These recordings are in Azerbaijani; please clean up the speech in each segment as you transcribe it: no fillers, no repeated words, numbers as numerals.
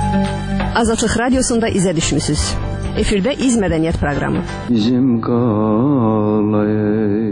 Azadlıq Radiosunda izə düşmüsünüz. Efirdə İz Mədəniyyət proqramı. Bizim qalay.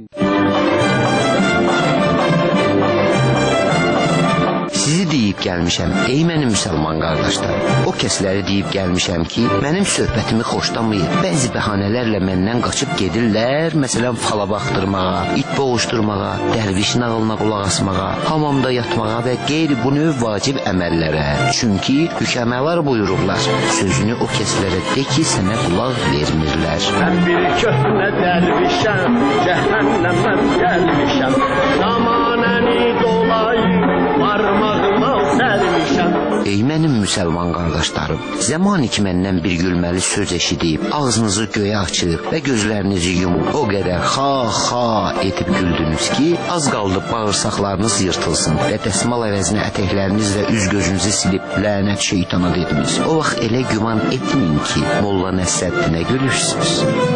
Sizi deyib gəlmişəm, ey mənim müsəlman qardaşlar. O kəsləri deyib gəlmişəm ki, mənim söhbətimi xoşlamayıb. Bəzi bəhanələrlə məndən qaçıb gedirlər, məsələn, fala baxdırmağa, it boğuşdurmağa, dərviş nağılına qulaq asmağa, hamamda yatmağa və qeyri bu növ vacib əməllərə. Çünki hükəmələr buyururlar, sözünü o kəslərə de ki, sənə qulaq vermirlər. Mən bir köhnə dərvişəm, cəhənnəmdən gəlmişəm, zamanəni dolayı parmağıma sərmişəm. Ey mənim müsəlman qardaşlarım, zaman ki məndən bir gülməli söz eşidib, ağzınızı göyə açıb və gözlərinizi yumub, o qədər xa etib güldünüz ki, az qaldı bağırsaqlarınız yırtılsın və dəsmal əvəzinə ətəklərinizlə üz gözünüzü silib lənət şeytana dediniz. O vaxt elə güman etməyin ki, Molla Nəsrəddinə gülürsünüz.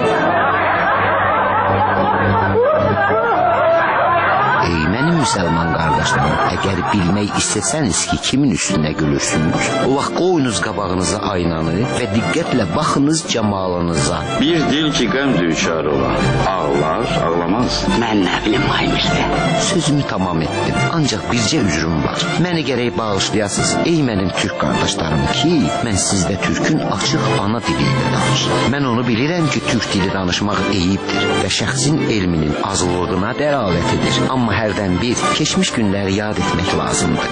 Ey mənim müsəlman qardaşlarım, əgər bilmək istəsəniz ki, kimin üstünə gülürsünüz, o vaxt qoyunuz qabağınıza aynanı və diqqətlə baxınız camalınıza. Bir dil ki qəm düşər olar, ağlar, ağlamaz. Mən nə bilim Aymirdə, sözümü tamam etdim, ancaq bircə üzrüm var. Məni gərək bağışlayasınız, ey mənim türk qardaşlarım ki, mən sizdə türkün açıq ana dili ilə danışıram. Mən onu bilirəm ki, türk dili danışmaq eyibdir və şəxsin elminin azlığına dəlalət edir. Amma hərdən bir keçmiş günləri yad etmək lazımdır.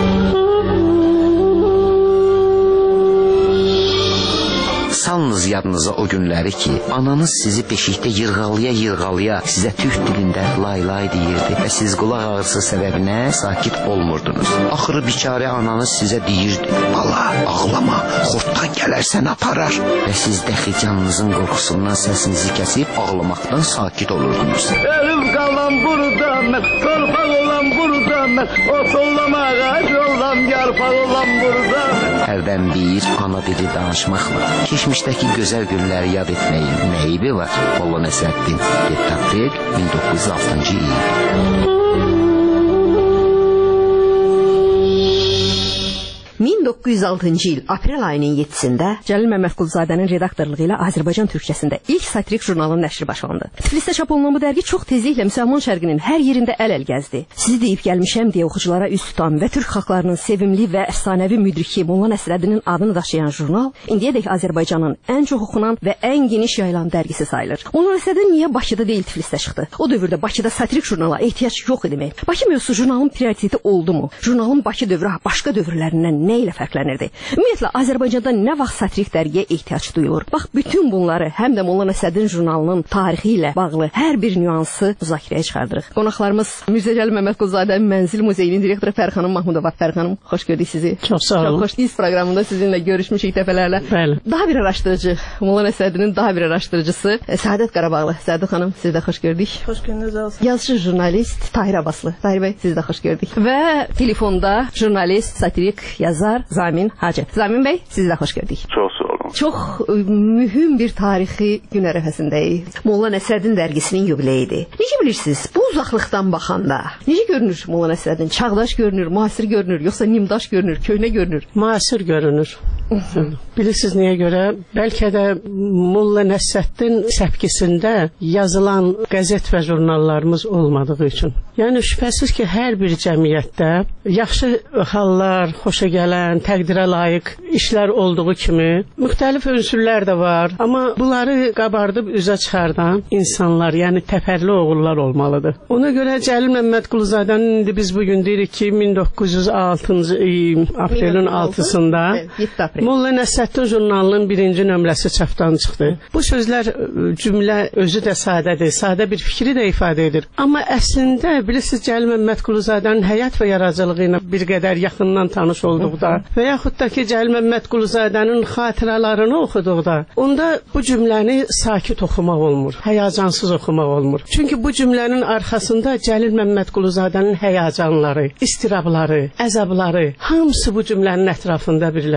Salınız yadınıza o günləri ki, ananız sizi beşikdə yırğalaya sizə türk dilində lay deyirdi və siz qulaq ağrısı səbəbinə sakit olmurdunuz. Axırı biçarə ananız sizə deyirdi, bala, ağlama, xortdan gələrsən aparar. Və siz dəxi canınızın qorxusundan səsinizi kəsib ağlamaqdan sakit olurdunuz. Ölüb qalan burada mən, torpaq olan burada mən, ot olam, ağac olam, yarpaq olan burada mən. Hərdən bir ana dili danışmaqla geçmişdəki gözəl günləri yad etməyin nə eybi var? Molla Nəsrəddin, 7 aprel 1906-cı il. 1906-cı il aprel ayının 7-sində Cəlil Məmmədquluzadənin redaktorluğu ilə Azərbaycan türkçəsində ilk satirik jurnalın nəşri başlandı. Tiflisdə çap olunan bu dərgi çox tezliklə müsəlman şərqinin hər yerində əl gəzdi. Sizi deyib gəlmişəm deyə oxuculara üz tutan və türk xalqlarının sevimli və əfsanəvi müdriki Molla Nəsrəddinin adını daşıyan jurnal indiyədək Azərbaycanın ən çox oxunan və ən geniş yayılan dərgisi sayılır. Molla Nəsrəddin niyə Bakıda deyil Tiflisdə çıxdı? O dövrdə Bakıda satirik jurnala ehtiyac yox idi. Bakı mövzusu jurnalın prioriteti oldumu? Jurnalın Bakı dövrü başqa dövrlərindən nə ilə fərqlənirdi? Ümumiyyətlə Azərbaycanda nə vaxt satirik dərgiyə ehtiyac duyulur? Bax, bütün bunları həm də Molla Nəsrəddin jurnalının tarixi ilə bağlı hər bir nüansı müzakirəyə çıxardırıq. Qonaqlarımız Mirzə Cəlil Məmmədquluzadənin Mənzil Muzeyinin direktoru Fərxanım Mahmudova. Fərxanım, xoş gördük sizi. Çox sağ olun. Çox xoş İz proqramında sizinlə görüşmüşük dəfələrlə. Bəli. Daha bir araşdırıcı, Molla Nəsrəddinin daha bir araşdırıcısı Səadət Qarabağlı. Səadət xanım, siz də xoş gördük. Xoş gördünüz olsun. Yazıcı jurnalist Tahir Abbaslı. Tahir bəy, siz də xoş gördük. Və telefonda jurnalist, satirik, yazar Zamin Hacı. Zamin bəy, siz də xoş gördük. Çox sağ olun. Çox mühüm bir tarixi gün ərəfəsindəyik. Molla Nəsrəddin dərgisinin yubileyidir. Necə bilirsiniz, bu uzaqlıqdan baxanda necə görünür Molla Nəsrəddin? Çağdaş görünür, müasir görünür, yoxsa nimdaş görünür, köhnə görünür? Müasir görünür. Bilirsiniz niyə görə? Bəlkə də Molla Nəsrəddin səpkisində yazılan qəzet və jurnallarımız olmadığı üçün. Yəni şübhəsiz ki, hər bir cəmiyyətdə yaxşı hallar, xoşa gələn, təqdirə layiq işlər olduğu kimi müxtəlif ünsürlər də var. Amma bunları qabardıb üzə çıxardan insanlar, yəni təpərli oğullar olmalıdır. Ona görə Cəlil Məmmədquluzadənin indi biz bugün deyirik ki, 1906-cı aprelin 6-sında Molla Nəsrəddin jurnalının 1-ci nömrəsi çapdan çıxdı. Bu sözlər cümlə özü də sadədir, sadə bir fikri də ifadə edir. Amma əslində bilirsiniz Cəlil Məmmədquluzadənin həyat və yaradıcılığı ilə bir qədər yaxından tanış olduqda və yaxud da ki Cəlil Məmmədquluzadənin xatirələrini oxuduqda onda bu cümləni sakit oxumaq olmur, həyəcansız oxumaq olmur. Çünki bu cümlənin arxasında Cəlil Məmmədquluzadənin həyəcanları, istirabları, əzabları hamısı bu cümlənin ətrafında birləşib.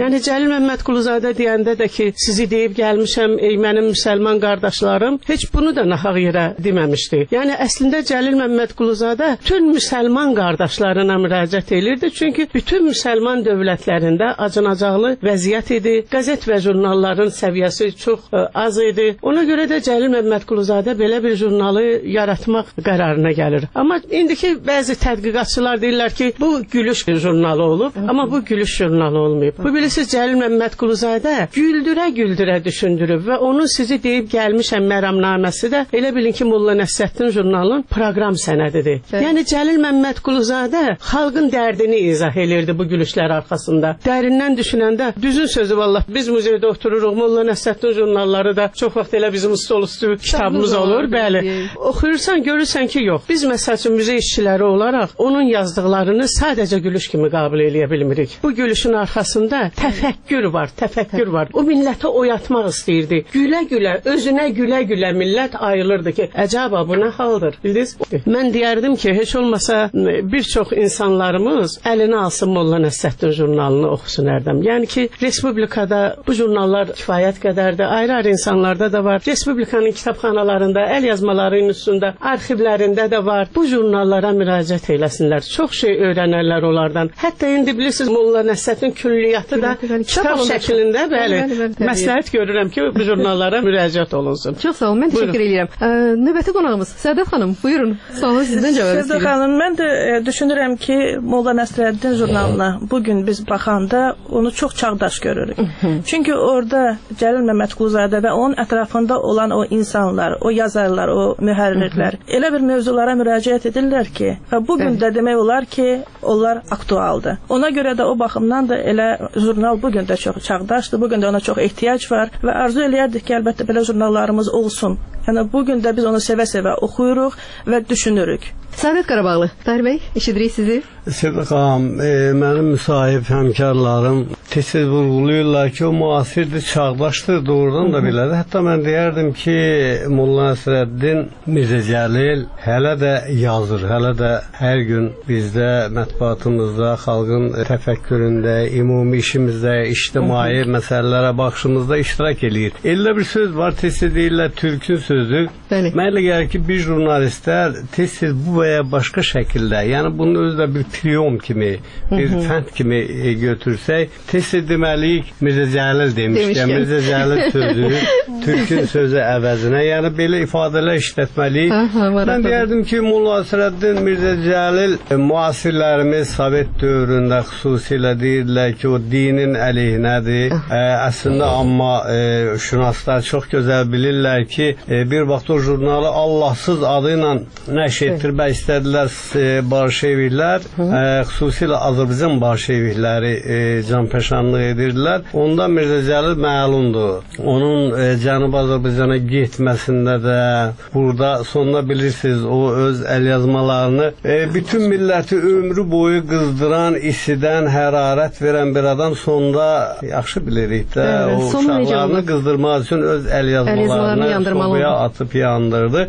Yəni Cəlil Məmmədquluzadə deyəndə də ki, sizi deyib gəlmişəm, ey mənim müsəlman qardaşlarım, heç bunu da nahaq yerə deməmişdi. Yəni əslində Cəlil Məmmədquluzadə bütün müsəlman qardaşlarına müraciət edirdi, çünki bütün müsəlman dövlətlərində acınacaqlı vəziyyət idi. Qəzet və jurnalların səviyyəsi çox az idi. Ona görə də Cəlil Məmmədquluzadə belə bir jurnalı yaratmaq qərarına gəlir. Amma indiki bəzi tədqiqatçılar deyirlər ki, bu gülüş jurnalı olub, amma bu gülüş jurnalı olmayıb. Bu bilirsiniz Cəlil Məmmədquluzadə güldürə-güldürə düşündürüb və onun sizi deyib gəlmişəm məramnaməsi də elə bilin ki, Molla Nəsrəddin jurnalının proqram sənədidir. Yəni Cəlil Məmmədquluzadə xalqın dərdini izah elirdi bu gülüşlər arxasında. Dərindən düşünəndə düzün sözü vallah biz muzeydə otururuq, Molla Nəsrəddin jurnalları da çox vaxt elə bizim stol üstü kitabımız olur. Bəli. Oxuyursan görürsən ki, yox. Biz məsəl üçün muzey işçiləri olaraq onun yazdıqlarını sadəcə gülüş kimi qəbul eləyə bilmirik. Bu gülüşün arxasında təfəkkür var. O milləti oyatmaq istəyirdi. Gülə-gülə, özünə gülə-gülə millət ayılırdı ki, əcaba bu nə haldır? Bildiniz? Mən deyərdim ki, heç olmasa bir çox insanlarımız əlinə alsın Molla Nəsrəddin jurnalını oxusun Ərdəm. Yəni ki, Respublikada bu jurnallar kifayət qədərdir. Ayrı-ayrı insanlarda da var. Respublikanın kitabxanalarında, əl yazmalarının üstündə, arxivlərində də var. Bu jurnallara müraciət eləsinlər. Çox şey öyrənərlər onlardan. Hətta indi bilirsiniz Molla Nəsrəddin külliyyatı da kitab şəklində, bəli, məsləhət görürəm ki, bu jurnallara müraciət olunsun. Çox sağ olun, mən təşəkkür edirəm. Növbəti qonağımız Səadət xanım, buyurun. Sualı sizdən cavab istəyirəm. Səadət xanım, mən də düşünürəm ki, Molla Nəsrəddin jurnalına bugün biz baxanda onu çox çağdaş görürük. Çünki orada Cəlil Məmmədquluzadə və onun ətrafında olan o insanlar, o yazarlar, o mühərrirlər elə bir mövzulara müraciət edirlər ki, və bugün də demək olar ki, onlar aktualdır. Ona görə də o baxımdan da elə jurnal bugün də çox çağdaşdır, bugün də ona çox ehtiyac var və arzu eləyərdik ki, əlbəttə belə jurnallarımız olsun. Yəni bugün də biz onu sevə-sevə oxuyuruq və düşünürük. Səadət Qarabağlı, Tahir bəy, eşidirik sizi. Səadət xanım, mənim müsahib həmkarlarım tez-tez vurğulayırlar ki, o müasirdir, çağdaşdır, doğrudan da belədir. Hətta mən deyərdim ki, Molla Nəsrəddin Mirzə Cəlil hələ də yazır, hələ də hər gün bizdə, mətbuatımızda, xalqın təfəkküründə, ümumi işimizdə, ictimai məsələlərə baxışımızda iştirak eləyir. Elə bir söz var, tez-tez deyirlər, türkün sözü. Mənə elə gəlir ki, bir jurnalistlər tez-tez bu və ya başqa şəkildə, yəni bunu özdə bir priyom kimi, bir fənd kimi götürsək, tez-tez deməliyik Mirzə Cəlil demişkən, Mirzə Cəlil sözü, türkün sözü əvəzinə, yəni belə ifadələr işlətməliyik. Mən deyərdim ki, Molla Nəsrəddin Mirzə Cəlil müasirlərimiz Sovet dövründə xüsusilə deyirlər ki, o dinin əleyhinədir. Əslində, amma şünaslar çox gözəl bilirlər ki, bir vaxt o jurnalı Allahsız adı ilə nəşr etdirmək istədilər Bolşeviklər, xüsusilə Azərbaycan Bolşevikləri canpəşanlıq edirdilər. Onda Mirzə Cəlil məlumdur. Onun Cənubi Azərbaycana getməsində də, burada sonunda bilirsiniz, o öz əlyazmalarını bütün milləti ömrü boyu qızdıran, isidən, hərarət verən bir adam sonunda yaxşı bilirik də, o uşaqlarını qızdırmaq üçün öz əlyazmalarını sobaya atıb yandırdı.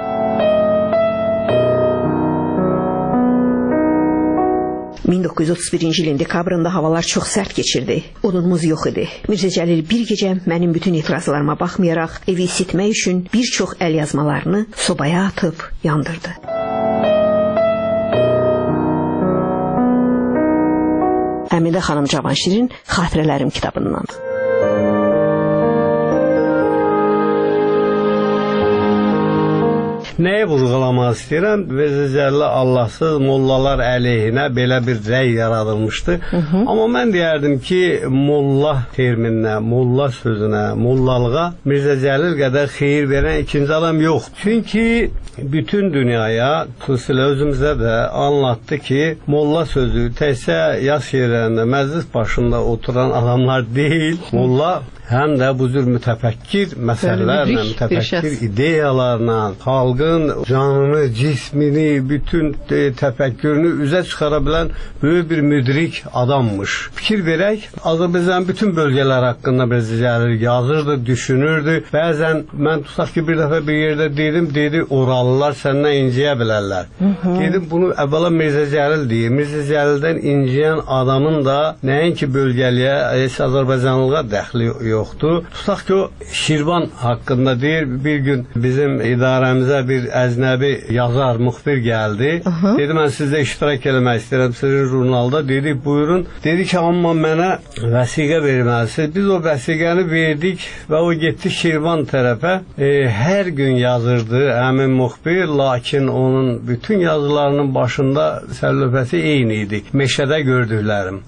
1931-ci ilin dekabrında havalar çox sərt keçirdi. Odunumuz yox idi. Mirzə Cəlil bir gecə mənim bütün etirazlarıma baxmayaraq evi isitmək üçün bir çox əlyazmalarını sobaya atıb yandırdı. Həmidə xanım Cavanşirin Xatirələrim kitabından. Nəyi vurğulamaq istəyirəm? Mirzə Cəlil Allahsız mollalar əleyhinə belə bir rəy yaradılmışdı. Amma mən deyərdim ki, molla termininə, molla sözünə, mollalığa Mirzə Cəlil qədər xeyir verən ikinci adam yox. Çünki bütün dünyaya, xüsusilə özümüzə də anlattı ki, molla sözü təkcə yas yerlərində, məclis başında oturan adamlar deyil, molla həm də bu cür mütəfəkkir məsələlərlə, mütəfəkkir ideyalarla, xalqın xalqın canını, cismini, bütün təfəkkürünü üzə çıxara bilən böyük bir müdrik adammış. Fikir verək, Azərbaycanın bütün bölgələr haqqında Mirzəcəlil yazırdı, düşünürdü. Bəzən mən tutaq ki, bir dəfə bir yerdə dedi, oralılar səndən inciyə bilərlər. Dedim, bunu əvvəla Mirzəcəlil deyir. Mirzəcəlildən inciyən adamın da nəinki bölgəliyə, heç Azərbaycanlığa dəxli yoxdur. Tutaq ki, o Şirvan haqqında deyir, bir gün bizim idarəmizə bir əznəbi yazar, müxbir gəldi. Dedi, mən sizdə iştirak eləmək istəyirəm sizin jurnalda. Dedi, buyurun. Dedi ki, amma mənə vəsiqə verməlisiniz. Biz o vəsiqəni verdik və o getdi Şirvan tərəfə. Hər gün yazırdı həmin müxbir, lakin onun bütün yazılarının başında sərlöfəsi eyni idi. Meşədə gördüklərim.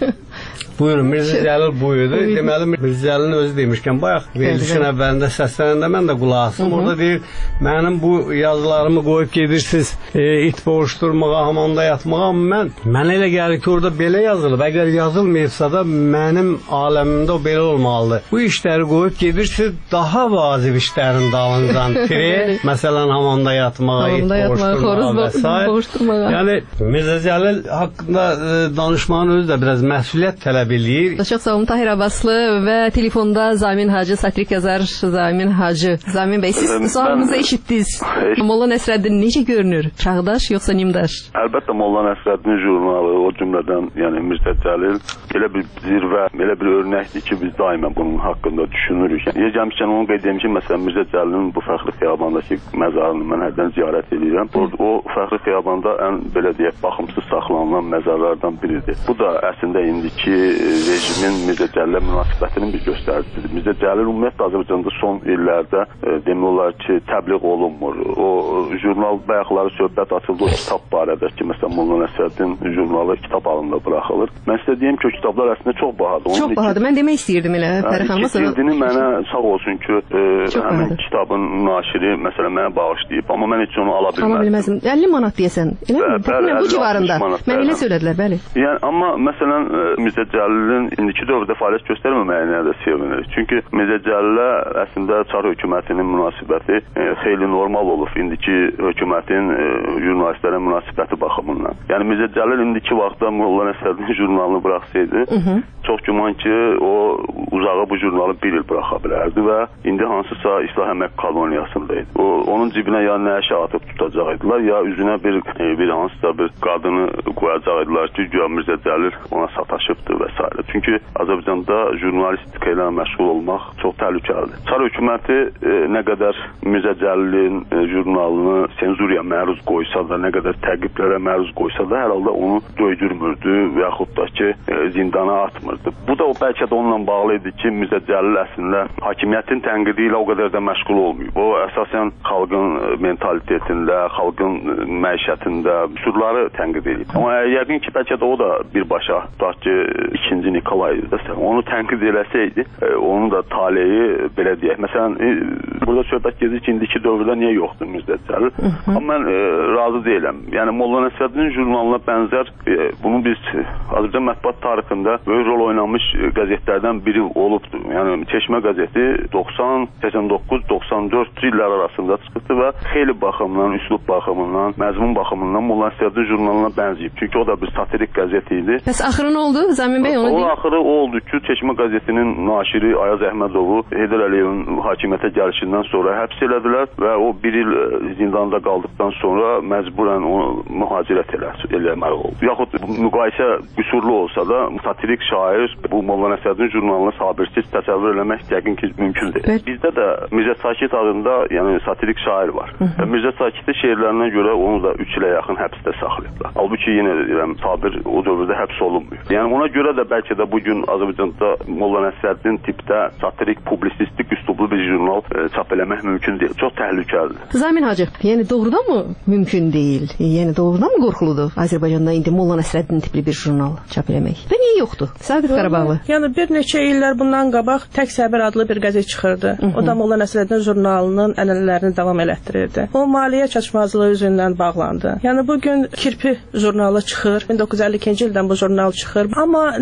Buyurun, Mirzəcəlil buyurdu. Deməli, Mirzəcəlilin özü demişkən, bayaq verilişin əvvəlində səslənəndə mən də qulaq asdım. Orada deyir, mənim bu yazılarımı qoyub gedirsiniz it boğuşturmağa, hamamda yatmağa. Mən elə gəlir ki, orada belə yazılıb. Əgər yazılmayıbsa da mənim aləmimdə o belə olmalıdır. Bu işləri qoyub gedirsiniz, daha vacib işlərin dalıncan məsələn, hamamda yatmağa, it boğuşturmağa və s. Yəni, Mirzəcəlil haqqında danışmanın özü də biraz məsuliyyət tələb eləyir. Çox sağ olun, Tahir Abbaslı və telefonda Zamin Hacı, satirik yazar Zamin Hacı. Zamin bəy, siz sualınızı eşitdiniz. Molla Nəsrəddin necə görünür? Çağdaş yoxsa nimdaş? Əlbəttə, Molla Nəsrəddin jurnalı, o cümlədən, yəni Mirzəcəlil elə bir zirvə, elə bir örnəkdir ki, biz daima bunun haqqında düşünürük. Yer gəlmişkən onu qeyd edeyim ki, məsələn, Mirzəcəlilin bu Fəxri Xiyabandakı məzarını mən hərdən ziyarət edirəm. O Fəxri Xiyabanda ən, belə deyək, baxımsız saxlanılan məzarlardan biridir. Bu da əslində indiki rejimin Mirzəcəlillə münasibətinin bir göstəricisidir. Mirzəcəlil ümumiyyətlə Azərbaycanda son illərdə demək olar ki, təbliğ olunmur. O jurnal bayaqları söhbət açıldı o kitab barədə ki, məsələn, Molla Nəsrəddin jurnalı kitab halında buraxılır. Mən sizə deyim ki, o kitablar əslində çox bahadır. Çox bahadır. Mən demək istəyirdim elə. İki cildini mənə sağ olsun ki, həmin kitabın naşiri məsələn mənə bağışlayıb, amma mən heç onu ala bilməzdim. 50 manat deyəsən. Elə mi? Təxminən bu civarında. Mən elə söylədilər, bəli. Yəni, amma məsələn, Mirzəcəlilin indiki dövrdə fəaliyyət göstərməməyinə də sevinirik. Çünki Mirzəcəlillə əslində Çar hökumətinin münasibəti xeyli normal olub indiki hökumətin jurnalistlərə münasibəti baxımından. Yəni Mirzəcəlil indiki vaxtda Molla Nəsrəddin jurnalını buraxsaydı, çox güman ki, o uzağa bu jurnalı bir il buraxa bilərdi və indi hansısa İslah Əmək koloniyasındaydı. Onun cibinə ya nəşə atıb tutacaqdılar, ya üzünə bir hansısa bir qadını qoyacaqdılar ki, güya Mirzəcəlil ona sataşıbdır və s. Çünki Azərbaycanda jurnalistika ilə məşğul olmaq çox təhlükəlidir. Çar hökuməti nə qədər Mirzəcəlilin jurnalını senzuriya məruz qoysa da, nə qədər təqiblərə məruz qoysa da, hər halda onu döydürmürdü və yaxud da ki, zindana atmırdı. Bu da bəlkə də onunla bağlı idi ki, Mirzəcəlil əslində hakimiyyətin tənqidi ilə o qədər də məşğul olmuyor. O, əsasən xalqın mentalitetində, xalqın məişətində üsulları tənqid edir. Amma yəqin ki, bəlkə də o da birbaşa tutaq ki, 2-ci Nikolay onu tənqid eləsəydi, onun da taleyi belə deyək. Məsələn, burada söhbət gedir ki, indiki dövrdə niyə yoxdur Mirzəcəlil? Amma mən razı deyiləm. Yəni, Molla Nəsrəddin jurnalına bənzər, bunu biz Azərbaycan mətbuat tarixində böyük rol oynamış qəzetlərdən biri olubdur. Yəni, Çeşmə qəzeti 90, 89, 94 illər arasında çıxdı və xeyli baxımdan, üslub baxımından, məzmun baxımından Molla Nəsrəddin jurnalına bənzəyib. Çünki o da bir satirik qəzet idi. Bəs axırı nə oldu? Zamin bəy onu deyil. O axırı o oldu ki, Çeşmə qəzetinin naşiri Ayaz Əhmədovu Heydər Əliyevin hakimiyyətə gəlişindən sonra həbs elədilər və o bir il zindanda qaldıqdan sonra məcburən onu mühacirət eləməli oldu. Yaxud müqayisə qüsurlu olsa da, satirik şair bu Molla Nəsrəddin jurnalını sabirsiz təsəvvür eləmək yəqin ki, mümkün deyil. Bizdə də Mirzə Sakit adında yəni satirik şair var. Mirzə Sakit'in şeirlərinə görə onu da 3 ilə yaxın həbsdə saxlayıblar. Halbuki yenə deyirəm, Sabir o dövrdə həbs olunmuyor. Yəni ona görə də bəlkə də bugün Azərbaycanda Molla Nəsrəddin tipdə satirik, publisistik üslublu bir jurnal çap eləmək mümkün deyil. Çox təhlükəlidir. Zamin Hacı, yəni doğrudan mı mümkün deyil? Yəni doğrudan mı qorxuludur Azərbaycanda indi Molla Nəsrəddin tipli bir jurnal çap eləmək? Və niyə yoxdur? Sadiq Qarabağlı. Yəni bir neçə illər bundan qabaq Tək Səbir adlı bir qəzet çıxırdı. O da Molla Nəsrəddin jurnalının ənənələrini davam elətdirirdi. O maliyyə çatışmazlığı üzündən bağlandı. Yəni bugün Kirpi jurnalı çıxır. 1952-ci ildən bu jurnal çıxır. Amma nəsə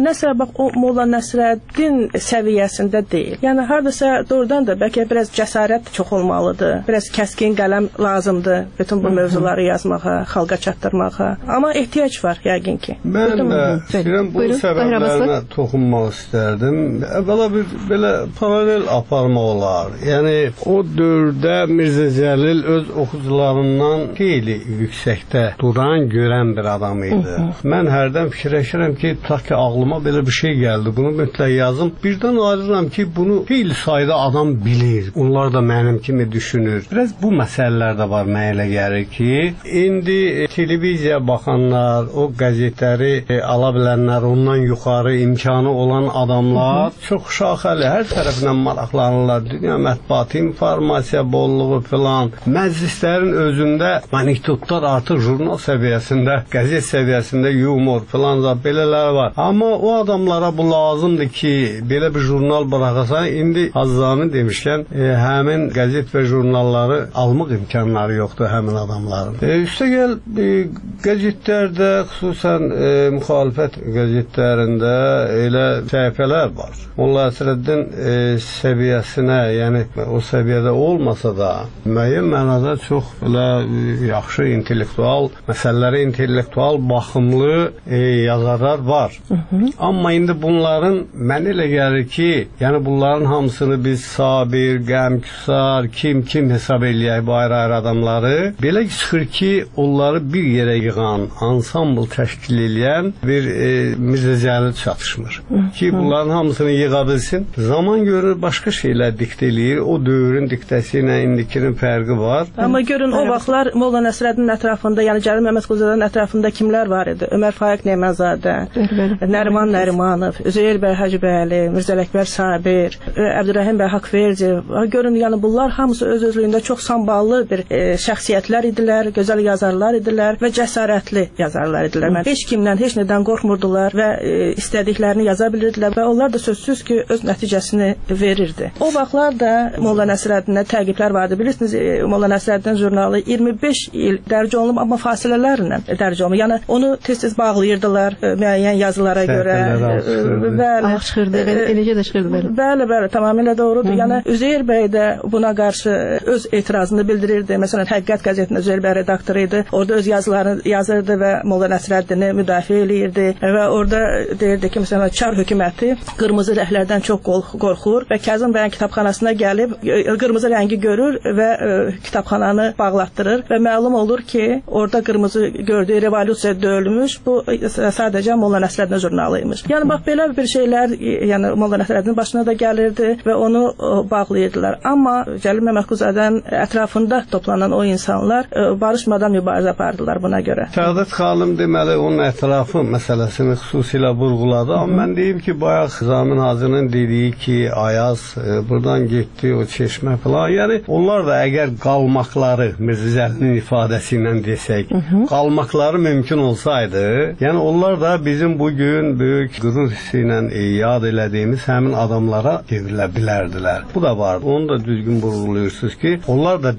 yazmaq o Molla Nəsrəddin səviyyəsində deyil. Yəni hardasa doğrudan da bəlkə biraz cəsarət çox olmalıdır. Biraz kəskin qələm lazımdır bütün bu mövzuları yazmağa, xalqa çatdırmağa. Amma ehtiyac var yəqin ki. Mən də istəyirəm bu səbəblərinə toxunmaq istərdim. Əvvəla bir belə paralel aparmaq olar. Yəni o dövrdə Mirzə Cəlil öz oxucularından xeyli yüksəkdə duran, görən bir adam idi. Mən hərdən fikirləşirəm ki, ta ki ağlıma belə bir şey gəldi. Bunu mütləq yazım. Birdən ayrıram ki, bunu xeyli sayda adam bilir. Onlar da mənim kimi düşünür. Biraz bu məsələlər də var mənə elə gəlir ki, indi televiziya baxanlar, o qəzetləri ala bilənlər, ondan yuxarı imkanı olan adamlar çox şaxəli, hər tərəfindən maraqlanırlar. Dünya mətbuatı, informasiya bolluğu filan. Məclislərin özündə maniktutlar artıq jurnal səviyyəsində, qəzet səviyyəsində yumor filan da belələr var. Amma o adamlara bu lazımdır ki, belə bir jurnal bıraxasan, indi Hazzani demişkən, həmin qəzet və jurnalları almaq imkanları yoxdur həmin adamların. Üstəgəl qəzetlərdə, xüsusən müxalifət qəzetlərində elə səhifələr var. Molla Nəsrəddin səviyyəsinə, yəni o səviyyədə olmasa da, müəyyən mənada çox belə yaxşı intellektual, məsələlərə intellektual baxımlı yazarlar var. Amma indi bunların mənə elə gəlir ki, yəni bunların hamısını biz Sabir, Qəmküsar, kim hesab eləyək bu ayrı-ayrı adamları, belə çıxır ki, onları bir yerə yığan, ansambl təşkil eləyən bir Mirzə Cəlil çatışmır. Ki, bunların hamısını yığa bilsin. Zaman görür, başqa şeylər diktə eləyir. O dövrün diktəsi ilə indikinin fərqi var. Amma görün, o vaxtlar Molla Nəsrəddinin ətrafında, yəni Cəlil Məmmədquluzadanın ətrafında kimlər var idi? Ömər Faiq Neməzadə, Nəriman Nərimanov, Üzeyir bəy Hacıbəyli, Mirzə Ələkbər Sabir, Əbdürrəhim bəy Haqverdiyev. Görün, yəni bunlar hamısı öz-özlüyündə çox samballı bir şəxsiyyətlər idilər, gözəl yazarlar idilər və cəsarətli yazarlar idilər. Heç kimdən, heç nədən qorxmurdular və istədiklərini yaza bilirdilər və onlar da sözsüz ki, öz nəticəsini verirdi. O vaxtlar da Molla Nəsrəddinə təqiblər vardı. Bilirsiniz, Molla Nəsrəddin jurnalı 25 il dərc olunub, amma fasilələrlə dərc olunub. Yəni onu tez-tez bağlayırdılar müəyyən yazılara görə. Ayaq çıxırdı, eləcə də çıxırdı. Bəli, tamamilə doğrudur. Yəni Üzeyir bəy də buna qarşı öz etirazını bildirirdi. Məsələn, Həqiqət qəzetinin Üzeyir bəy redaktoru idi. Orada öz yazılarını yazırdı və Molla Nəsrəddini müdafiə eləyirdi və orada deyirdi ki, məsələn, Çar hökuməti qırmızı rənglərdən çox qorxur və Kazım bəyin kitabxanasına gəlib qırmızı rəngi görür və kitabxananı bağlatdırır və məlum olur ki, orada qırmızı gördüyü revolyusiya döyülmüş, bu sadəcə Molla Nəsrəddin jurnalı imiş. Yəni bax belə bir şeylər, yəni Molla Nəsrəddinin başına da gəlirdi və onu bağlayırdılar. Amma Cəlil Məmmədquluzadanın ətrafında toplanan o insanlar barışmadan mübarizə apardılar buna görə. Səadət xanım deməli onun ətrafı məsələsini xüsusilə vurğuladı. Amma mən deyim ki, bayaq Zamin Hacının dediyi ki, Ayaz buradan getdi, o çeşmə falan. Yəni onlar da əgər qalmaqları, Mirzə Cəlilin ifadəsi ilə desək, qalmaqları mümkün olsaydı, yəni onlar da bizim bugün böyük qürur hissi ilə yad elədiyimiz həmin adamlara gedilə bilərdilər. Bu da var. Onu da düzgün vurğulayırsınız ki, onlar da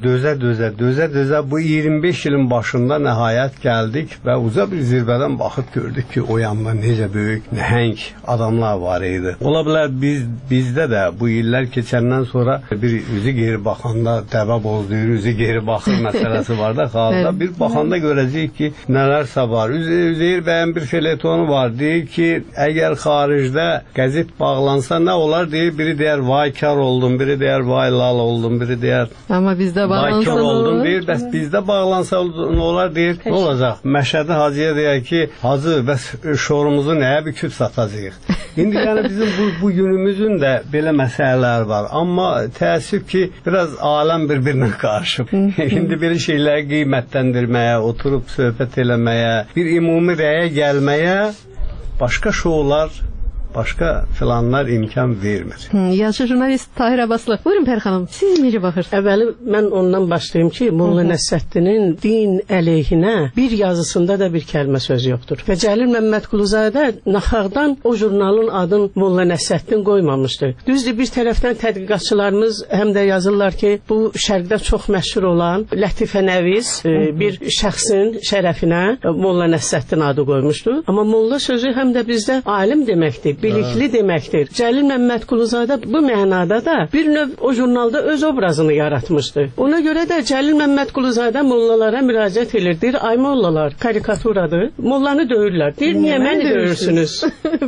dözə bu 25 ilin başında nəhayət gəldik və uca bir zirvədən baxıb gördük ki, o yanda necə böyük nəhəng adamlar var idi. Ola bilər bizdə də bu illər keçəndən sonra bir üzü geri baxanda dəvə bozduyur, üzü geri baxır məsələsi var da xalqda. Bir baxanda görəcəyik ki, nələrsə var. Üzeyir bəyin bir feletonu var. Deyir ki, əgər xaricdə qəzet bağlansa nə olar? Deyir, biri deyər vay kar oldum, biri deyər vay lal oldum, biri deyər amma bizdə bağlansa vay kar oldum, deyir, bəs bizdə bağlansa nə olar? Deyir, nə olacaq? Məşədi Hacıya deyər ki, Hacı, bəs şorumuzu nəyə büküb satacağıq? İndi yəni bizim bu günümüzün də belə məsələlər var. Amma təəssüf ki, biraz aləm bir-birinə qarışıb. İndi belə şeyləri qiymətləndirməyə, oturub söhbət eləməyə, bir ümumi rəyə gəlməyə başqa şoular, başqa filanlar imkan vermir. Yazıcı jurnalist Tahir Abbaslı. Buyurun Pəri xanım, siz necə baxırsınız? Əvvəli mən ondan başlayım ki, Molla Nəsrəddinin din əleyhinə bir yazısında da bir kəlmə söz yoxdur. Və Cəlil Məmmədquluzadə naxaqdan o jurnalın adını Molla Nəsrəddin qoymamışdır. Düzdür, bir tərəfdən tədqiqatçılarımız həm də yazırlar ki, bu şərqdə çox məşhur olan Lətifə Nəviz bir şəxsin şərəfinə Molla Nəsrəddin adı qoymuşdur. Amma Molla sözü həm də bizdə alim deməkdir. bilikli deməkdir. Cəlil Məmmədquluzadə bu mənada da bir növ o jurnalda öz obrazını yaratmışdı. Ona görə də Cəlil Məmmədquluzadə mollalara müraciət edir. Deyir, ay mollalar, karikaturadır. Mollanı döyürlər. Deyir, niyə məni döyürsünüz?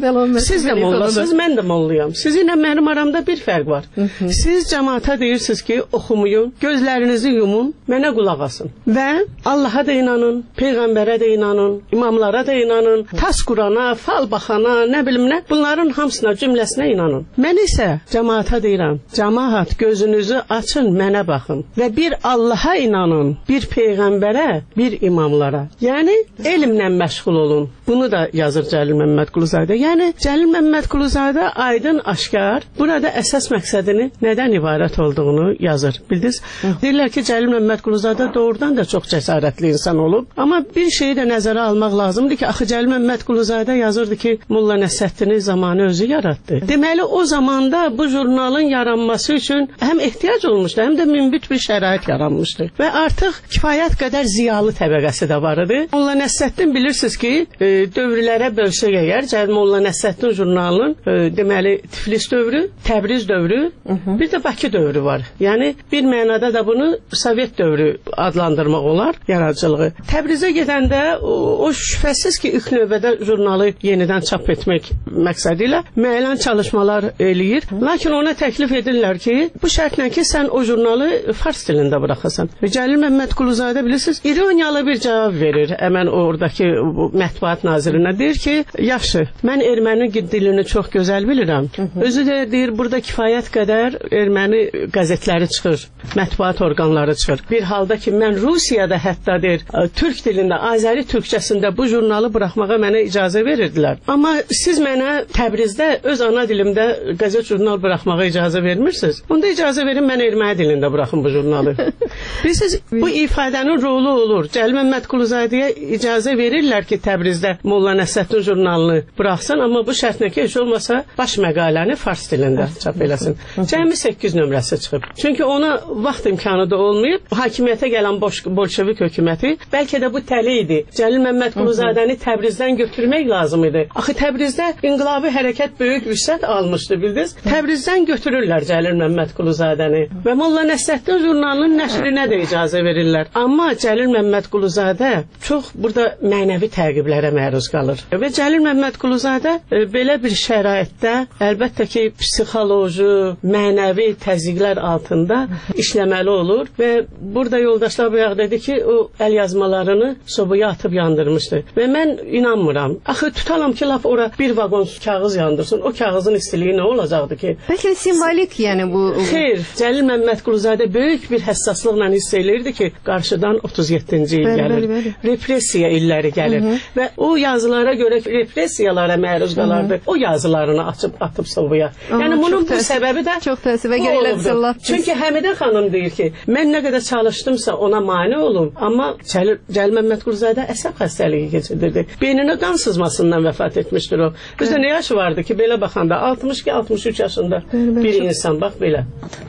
Siz də mollasınız, mən də mollayam. Sizinlə mənim aramda bir fərq var. Siz cəmaata deyirsiniz ki, oxumayın, gözlərinizi yumun, mənə qulaq asın. Və Allaha da inanın, Peyğəmbərə də inanın, imamlara da inanın, tas qurana, fal baxana, nə bilim nə, bunların hamısına, cümləsinə inanın. Mən isə cəmaata deyirəm, cəmaat gözünüzü açın, mənə baxın və bir Allaha inanın, bir Peyğəmbərə, bir imamlara. Yəni, elmlə məşğul olun. Bunu da yazır Cəlil Məmmədquluzadə. Yəni, Cəlil Məmmədquluzadə aydın, aşkar, burada əsas məqsədini nədən ibarət olduğunu yazır. Bildiniz? Deyirlər ki, Cəlil Məmmədquluzadə doğrudan da çox cəsarətli insan olub. Amma bir şeyi də nəzərə almaq lazımdır ki, axı Cəlil Məmmədquluzadə yazırdı ki, Molla Nəsrəddini zamanı özü yaratdı. Deməli, o zamanda bu jurnalın yaranması üçün həm ehtiyac olmuşdu, həm də münbit bir şərait yaranmışdı. Və artıq kifayət qədər ziyalı təbəqəsi də var idi. Molla Nəsrəddin bilirsiniz ki, dövrlərə bölsək əgər, Cəlil Molla Nəsrəddin jurnalının deməli Tiflis dövrü, Təbriz dövrü, bir də Bakı dövrü var. Yəni bir mənada da bunu Sovet dövrü adlandırmaq olar, yaradıcılığı. Təbrizə gedəndə o şübhəsiz ki, ilk növbədə jurnalı yenidən çap etmək məqsədi ilə müəyyən çalışmalar eləyir. Lakin ona təklif edirlər ki, bu şərtlə ki, sən o jurnalı fars dilində buraxasan. Cəlil Məmmədquluzadə bilirsiniz, ironiyalı bir cavab verir. Həmən oradakı mətbuat nazirinə deyir ki, yaxşı, mən erməni dilini çox gözəl bilirəm. Özü də deyir, burada kifayət qədər erməni qəzetləri çıxır, mətbuat orqanları çıxır. Bir halda ki, mən Rusiyada hətta deyir, türk dilində, Azəri türkçəsində bu jurnalı buraxmağa mənə icazə verirdilər. Amma siz mənə Təbrizdə öz ana dilimdə qəzet jurnal buraxmağa icazə vermirsiniz. Onda icazə verin, mən erməni dilində buraxım bu jurnalı. Bilirsiniz, bu ifadənin rolu olur. Cəlil Məmmədquluzadəyə icazə verirlər ki, Təbrizdə Molla Nəsrəddin jurnalını buraxsın, amma bu şərtlə ki, heç olmasa baş məqaləni fars dilində çap eləsin. Cəmi 8 nömrəsi çıxıb. Çünki ona vaxt imkanı da olmayıb. Hakimiyyətə gələn bolşevik hökuməti bəlkə də bu təli idi. Cəlil Məmmədquluzadəni Təbrizdən götürmək lazım idi. Axı Təbrizdə inqilabi hərəkət böyük vüsət almışdı, bildiniz? Təbrizdən götürürlər Cəlil Məmmədquluzadəni və Molla Nəsrəddin jurnalının nəşrinə də icazə verirlər. Amma Cəlil Məmmədquluzadə çox burada mənəvi təqiblərə məruz qalır. Və Cəlil Məmmədquluzadə belə bir şəraitdə əlbəttə ki, psixoloji, mənəvi təzyiqlər altında işləməli olur və burada yoldaşlar bayaq dedi ki, o əl yazmalarını sobaya atıb yandırmışdı. Və mən inanmıram. Axı tutalım ki, laf ora bir vaqon kağız yandırsın. O kağızın istiliyi nə olacaqdı ki? Bəlkə simvolik, yəni bu... Xeyr, Cəlil Məmmədquluzadə böyük bir həssaslıqla hiss eləyirdi ki, qarşıdan 37-ci il gəlir. Repressiya illəri gəlir. Və o yazılara görə repressiyalara məruz qalardı. O yazılarını atıb sobaya. Yəni bunun bu səbəbi də çox təəssüfə görə elədilər. Çünki Həmidə xanım deyir ki, mən nə qədər çalışdımsa ona mane olum, amma Cəlil Məmmədquluzadə əsəb xəstəliyi keçirdirdi. Beyninə qan sızmasından vəfat etmişdir o. Bizdə nə yaşı vardı ki, belə baxanda 62-63 yaşında bir insan, bax belə.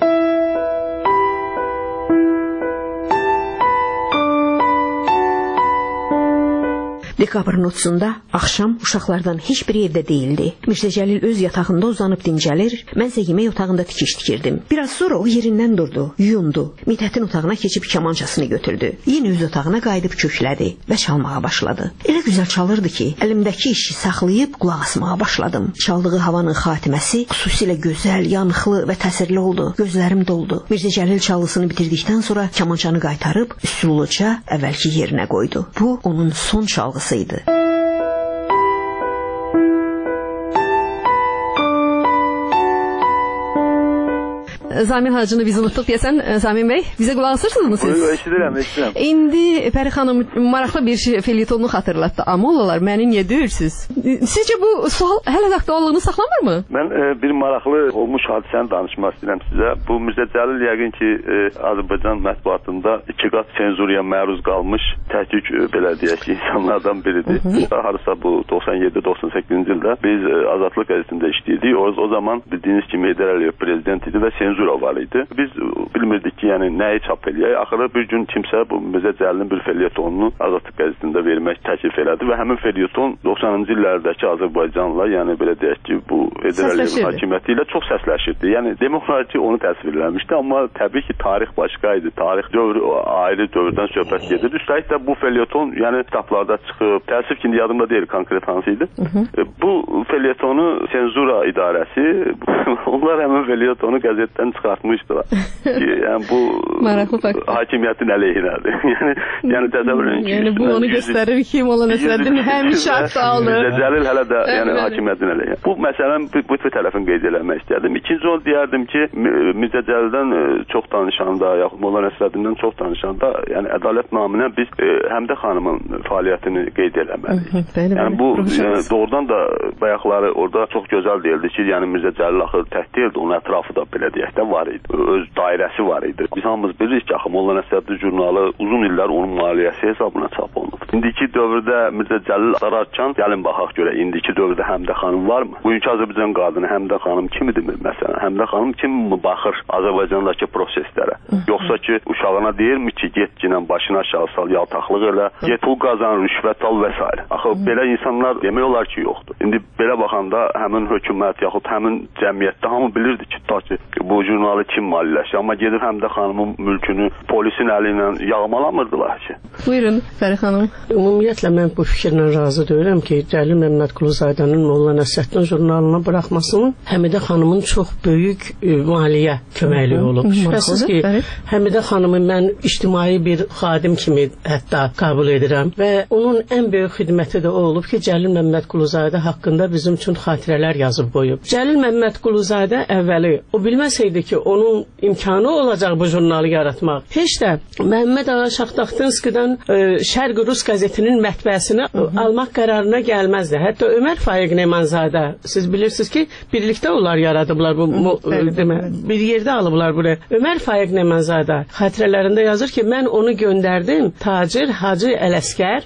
Dekabrın 30-da axşam uşaqlardan heç biri evdə deyildi. Mirzə Cəlil öz yatağında uzanıb dincəlir, mən isə yemək otağında tikiş tikirdim. Biraz sonra o yerindən durdu, yuyundu. Midətin otağına keçib kamançasını götürdü. Yenə öz otağına qayıdıb köklədi və çalmağa başladı. Elə gözəl çalırdı ki, əlimdəki işi saxlayıb qulaq asmağa başladım. Çaldığı havanın xatiməsi xüsusilə gözəl, yanıqlı və təsirli oldu. Gözlərim doldu. Mirzə Cəlil çalısını bitirdikdən sonra kamançanı qaytarıb üsulluca əvvəlki yerinə qoydu. Bu onun son çalğısı idi. Zamin Hacını biz unutduq deyəsən, Zamin bəy, bizə qulaq asırsınız mı siz? Eşidirəm. İndi Pəri xanım maraqlı bir felietonu xatırlatdı. Amollalar, məni niyə döyürsünüz? Sizcə bu sual hələ də aktuallığını saxlamırmı? Mən bir maraqlı olmuş hadisəni danışmaq istəyirəm sizə. Bu Mirzə Cəlil yəqin ki, Azərbaycan mətbuatında 2 qat senzuriya məruz qalmış təhqiq, belə deyək ki, insanlardan biridir. Harasa bu 97-98-ci ildə biz Azadlıq qəzetində işləyirdik. O zaman bildiyiniz kimi Heydər Əliyev prezident idi və senzur senzura var idi. Biz bilmirdik ki, yəni nəyi çap eləyək. Axırda bir gün kimsə bu Mirzə Cəlilin bir felyetonunu Azadlıq qəzetində vermək təklif elədi və həmin felyeton 90-cı illərdəki Azərbaycanla, yəni belə deyək ki, bu Heydər Əliyevin hakimiyyəti ilə çox səsləşirdi. Yəni demək olar ki, onu təsvirləmişdi, amma təbii ki, tarix başqa idi. Tarix dövrü ayrı dövrdən söhbət gedir. Üstəlik də bu felyeton, yəni kitablarda çıxıb, təəssüf ki, indi yadımda deyil konkret hansı idi. Bu felyetonu senzura idarəsi onlar həmin felyetonu qəzetdən çıxartmışdılar. Yəni bu hakimiyyətin əleyhinədir. yəni təsəvvür edin ki, yəni bu onu göstərir ki, Molla Nəsrəddin həmişə haqq aldı. Mirzə Cəlil hələ də yəni hakimiyyətin əleyhinə. Bu məsələni bu tərəfini qeyd eləmək istərdim. İkinci onu deyərdim ki, Mirzə Cəlildən çox danışanda, yaxud Molla Nəsrəddindən çox danışanda, yəni ədalət naminə biz Həmidə xanımın fəaliyyətini qeyd eləməliyik. Yəni bu doğrudan da bayaqları orada çox gözəl deyildi ki, yəni Mirzə Cəlil axı tək deyildi, onun ətrafı da belə deyək də var idi. Öz dairəsi var idi. Biz hamımız bilirik ki, axı Molla Nəsrəddin jurnalı uzun illər onun maliyyəsi hesabına çap olunub. İndiki dövrdə Mirzə Cəlil ararkən gəlin baxaq görə indiki dövrdə Həmidə xanım varmı? Bugünkü Azərbaycan qadını Həmidə xanım kim idi məsələn? Həmidə xanım kim baxır Azərbaycandakı proseslərə? Yoxsa ki, uşağına deyirmi ki, get ginən başına aşağı sal, yaltaqlıq elə, get pul qazan, rüşvət al və s. Axı belə insanlar demək olar ki, yoxdur. İndi belə baxanda həmin hökumət yaxud həmin cəmiyyətdə hamı bilirdi ki, bu jurnalı kim maliyyələşir. Amma gedib Həmidə xanımın mülkünü polisin əli ilə yağmalamırdılar ki. Buyurun, Fərid xanım. Ümumiyyətlə mən bu fikirlə razı deyirəm ki, Cəlil Məmmədquluzadənin Molla Nəsrəddin jurnalına buraxmasının Həmidə xanımın çox böyük maliyyə köməkliyi olub. Şübhəsiz ki, Həmidə xanımı mən ictimai bir xadim kimi hətta qəbul edirəm və onun ən böyük xidməti də o olub ki, Cəlil Məmmədquluzadə haqqında bizim üçün xatirələr yazıb qoyub. Cəlil Məmmədquluzadə əvvəli o bilməsəydi ki, onun imkanı olacaq bu jurnalı yaratmaq. Heç də Məhəmməd Ağa Şahtaxtinskidən Şərq Rus qəzetinin mətbəəsini almaq qərarına gəlməzdi. Hətta Ömər Faiq Nemanzadə, siz bilirsiniz ki, birlikdə onlar yaradıblar bu bir yerdə alıblar buraya. Ömər Faiq Nemanzadə xatirələrində yazır ki, mən onu göndərdim tacir Hacı Ələskər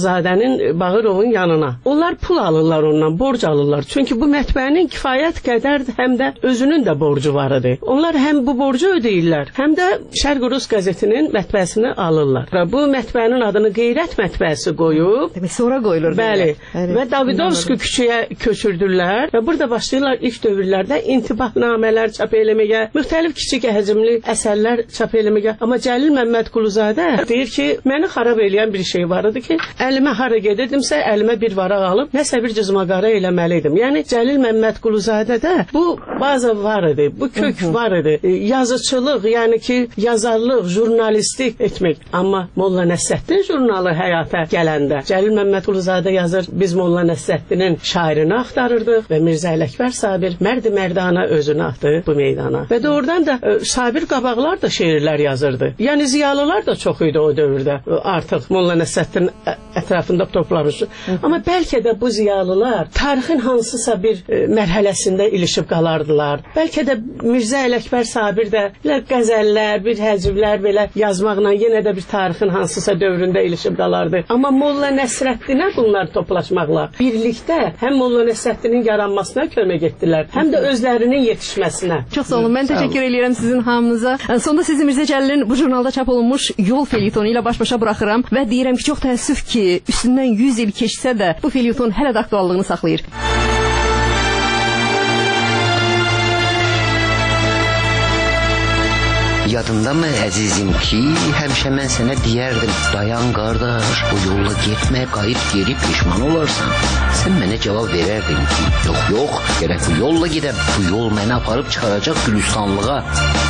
Bağırovun yanına. Onlar pul alırlar ondan, borc alırlar. Çünki bu mətbəənin kifayət qədər həm də özünün də borcu var idi. Onlar həm bu borcu ödəyirlər, həm də Şərq Rus qəzetinin mətbəəsini alırlar. Və bu mətbəənin adını Qeyrət mətbəəsi qoyub. Demək sonra qoyulur. Bəli. Və Davidovski küçəyə köçürdülər və burada başlayırlar ilk dövrlərdə intibahnamələr çap eləməyə, müxtəlif kiçik həcmli əsərlər çap eləməyə. Amma Cəlil Məmmədquluzadə deyir ki, məni xarab eləyən bir şey var idi ki, əlimə hara gedirdimsə, əlimə bir varaq alıb nəsə bir cızmaqara eləməliydim. Yəni Cəlil Məmmədquluzadədə bu baza var idi, bu kök var idi. Yazıçılıq, yəni ki, yazarlıq, jurnalistlik etmək. Amma Molla Nəsrəddin jurnalı həyata gələndə Cəlil Məmmədquluzadə yazır, biz Molla Nəsrəddinin şairini axtarırdıq və Mirzə Ələkbər Sabir mərd-mərdana özünü atdı bu meydana. Və doğrudan da Sabir qabaqlar da şeirlər yazırdı. Yəni ziyalılar da çox idi o dövrdə. Artıq Molla Nəsrəddin ətrafında toplamış. Amma bəlkə də bu ziyalılar tarixin hansısa bir mərhələsində ilişib qalardılar. Bəlkə də Mirzə Ələkbər Sabir də qəzəllər, bir həcvlər belə yazmaqla yenə də bir tarixin hansısa dövründə ilişib qalardı. Amma Molla Nəsrəddinə bunlar toplaşmaqla birlikdə həm Molla Nəsrəddinin yaranmasına kömək etdilər, həm də özlərinin yetişməsinə. Çox sağ olun. Mən təşəkkür edirəm sizin hamınıza. Sonda sizi Mirzə Cəlilin bu jurnalda çap olunmuş Yol felyetonu ilə baş-başa buraxıram və deyirəm ki, çox təəssüf ki, üstündən 100 il keçsə də bu felyeton hələ də aktuallığını saxlayır. Yadındamı əzizim ki, həmişə mən sənə deyərdim, dayan qardaş, bu yolla getmə, qayıt geri peşman olarsan. Sən mənə cavab verərdin ki, yox, gərək bu yolla gedəm, bu yol məni aparıb çıxaracaq Gülüstanlığa.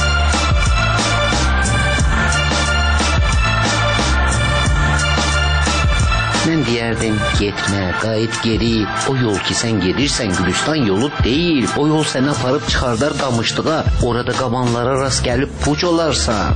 Mən deyərdim, getmə, qayıt geri, o yol ki sən gedirsən Gülüstan yolu deyil, o yol səni aparıb çıxardar qamışlığa, orada qabanlara rast gəlib puç olarsan.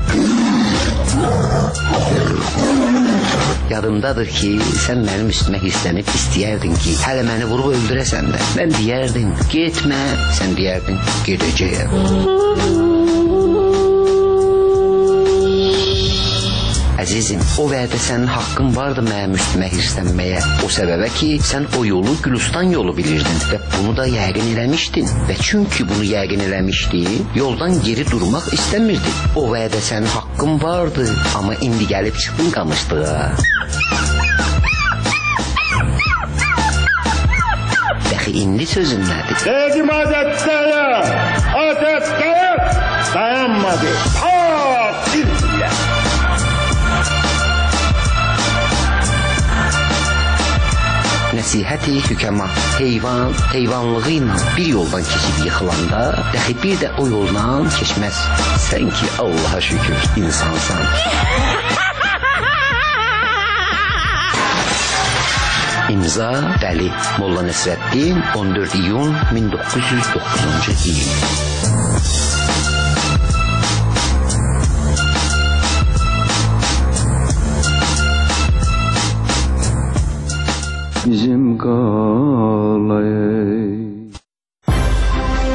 Yadımdadır ki, sən mənim üstümə hislənib istəyərdin ki, hələ məni vurub öldürəsən də. Mən deyərdim, getmə, sən deyərdin, gedəcəyəm. Əzizim, o vədə sənin haqqın vardı mənim üstümə hirslənməyə. O səbəbə ki, sən o yolu Gülüstan yolu bilirdin və bunu da yəqin eləmişdin. Və çünki bunu yəqin eləmişdin, yoldan geri durmaq istəmirdin. O vədə sənin haqqın vardı, amma indi gəlib çıxdın qamışdığa. Dəxi indi sözün nədir? Dedim adətdəyə, adətdəyə dayanmadı. Sizlə. Nəsihəti hükəma, heyvanlığı ilə bir yoldan keçib yıxılanda, dəxi bir də o yoldan keçməz. Sən ki, Allaha şükür, insansan. İmza Dəli, Molla Nəsrəddin, 14 iyun 1909-cu il. Bizim qalaya